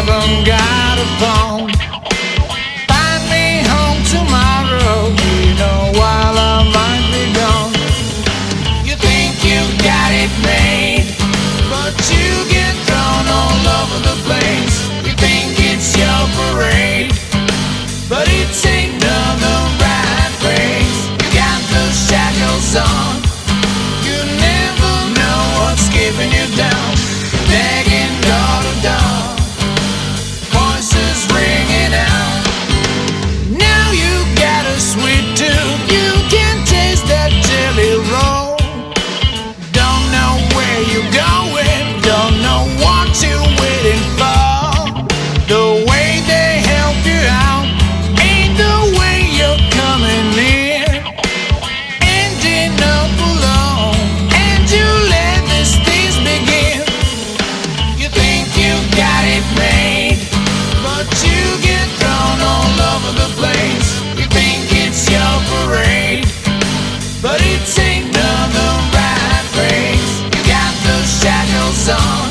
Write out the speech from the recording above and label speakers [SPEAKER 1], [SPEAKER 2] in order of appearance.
[SPEAKER 1] haven't got a phone. Find me home tomorrow, you know, while I might be gone. You think you got it made, but you get thrown all over the place. You think it's your parade, but it ain't done the right place. You got those shackles on, you never know what's keeping you down. Begging door to door, voices ringing out. Now you got a sweet tooth, you can taste that jelly roll. Don't know where you're going, don't know what you're waiting for. The way they help you out ain't the way you're coming in. Ending up alone, and you let these things begin. You think you got it made, but you get thrown all over the place. You think it's your parade, but it ain't done the right place. You got those shackles on,